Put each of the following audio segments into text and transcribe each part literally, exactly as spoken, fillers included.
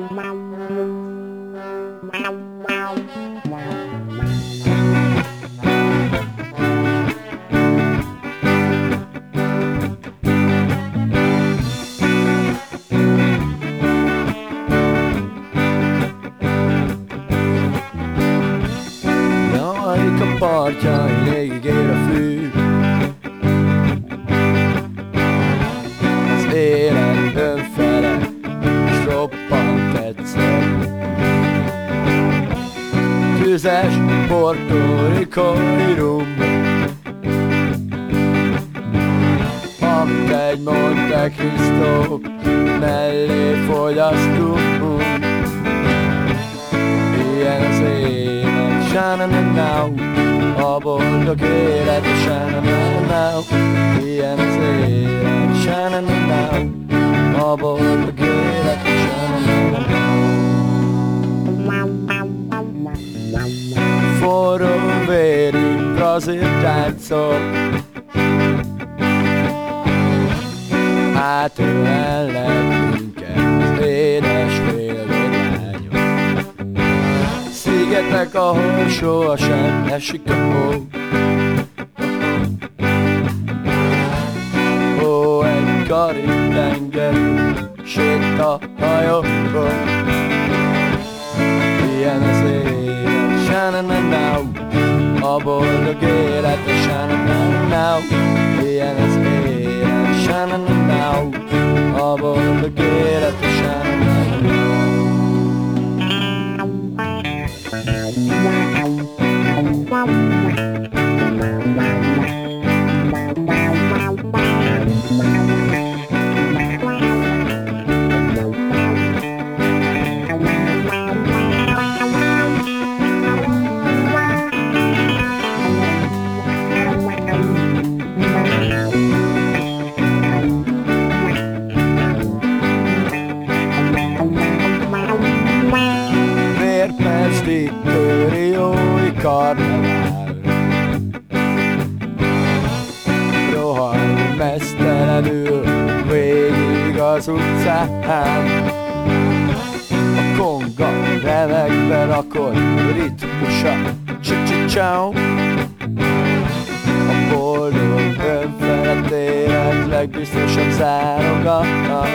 A partjain égig ér a fű, az élet önfele, s roppant egyszer. Tüzes portorikói rum, amit egy Monte Cristo mellé fogyasztunk. Ilyen az élet, sánananau, a boldog élet, sánananau. Ilyen az élet, sánananau, a boldog élet, sánananau. Forró vérű brazil táncok átölellek minket az édes félvérlányok. Szigetek, ahol sohasem esik a hó. Ó, egy Karib-tenger séta hajókon. Ilyen az élet, sánananau, a boldog élet, sánananau. Ilyen az élet, sánananau, a boldog élet, sánananau. Vérpesti Riói karnevál, rohan mesztelenül végig az utcán. A konga remekbe rakott ritmusa, csa-csa-csau. A boldog önfelett élet legbiztosabb zálogatna.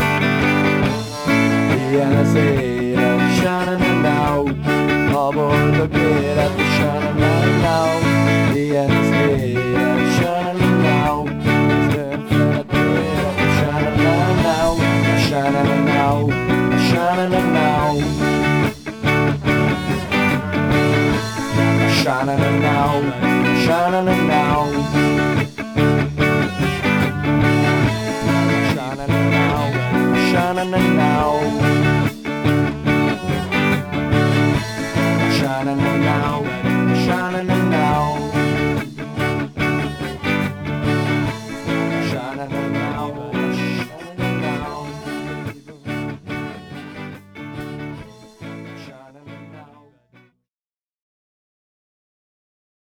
Ilyen az élet, sánananau, a boldog élet, sánananau. Ilyen az élet, sánananau, az önfelett élet, sánananau, sánananau, sánananau, sánananau, sánananau, sánananau, sánananau.